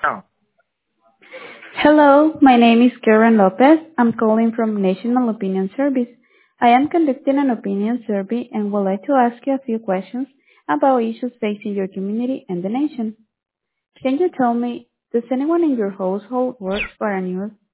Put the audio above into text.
Oh, Hello, my name is Karen Lopez. I'm calling from National Opinion Service. I am conducting an opinion survey and would like to ask you a few questions about issues facing your community and the nation. Can you tell me, does anyone in your household work for a news